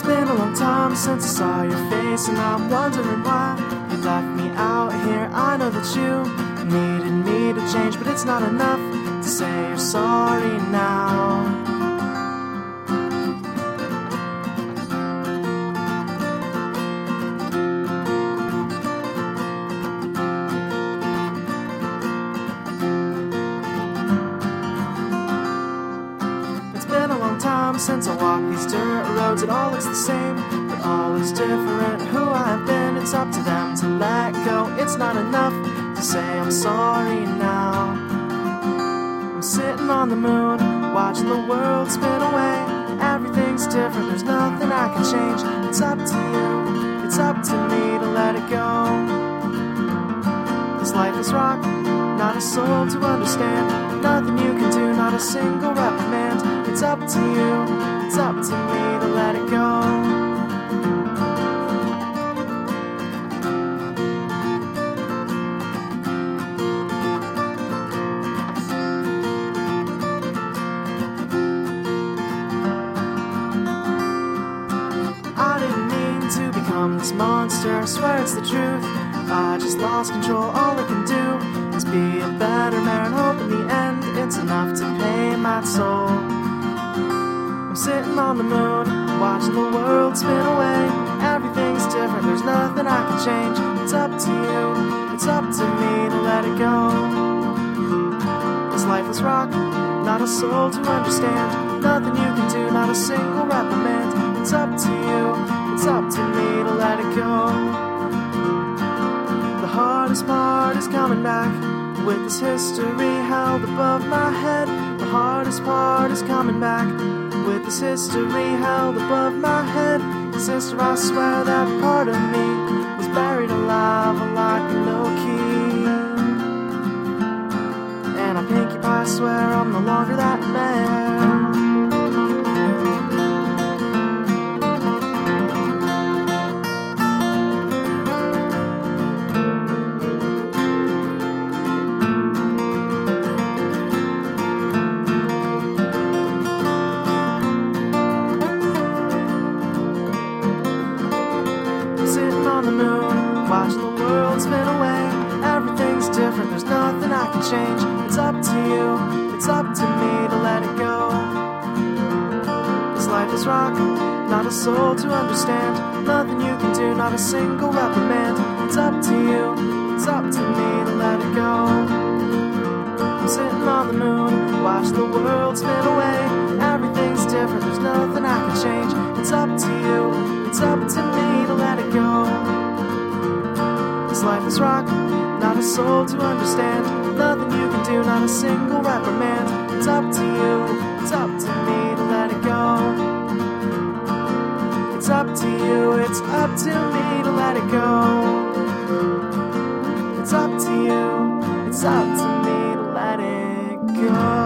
been a long time since I saw your face, and I'm wondering why you left me out here. I know that you needed me to change, but it's not enough to say you're sorry now. Since I walk these dirt roads, it all looks the same, but all is different. Who I've been, it's up to them to let go. It's not enough to say I'm sorry now. I'm sitting on the moon, watching the world spin away. Everything's different, there's nothing I can change. It's up to you, it's up to me to let it go. This lifeless rock, not a soul to understand. Nothing you can do, not a single reprimand. It's up to you, it's up to me to let it go. I didn't mean to become this monster, I swear it's the truth. I just lost control, all I can do is be a better man. Hope in the end it's enough to pay my toll. I'm sitting on the moon, watching the world spin away. Everything's different, there's nothing I can change. It's up to you, it's up to me to let it go. This lifeless rock, not a soul to understand. Nothing you can do, not a single reprimand. It's up to you, it's up to me to let it go. The hardest part is coming back, with this history held above my head. The hardest part is coming back, with this history held above my head. Sister, I swear that part of me was buried alive like a low-key. And I pinky pie swear I'm no longer that man. On the moon, watching the world spin away. Everything's different, there's nothing I can change. It's up to you, it's up to me to let it go. This life is rock, not a soul to understand. Nothing you can do, not a single reprimand. It's up to you, it's up to me to let it go. I'm sitting on the moon, watching the world spin away. Everything's different, there's nothing I can change. It's up to you, it's up to me to let it go. This life is rock, not a soul to understand. Nothing you can do, not a single reprimand. It's up to you, it's up to me to let it go. It's up to you, it's up to me to let it go. It's up to you, it's up to me to let it go.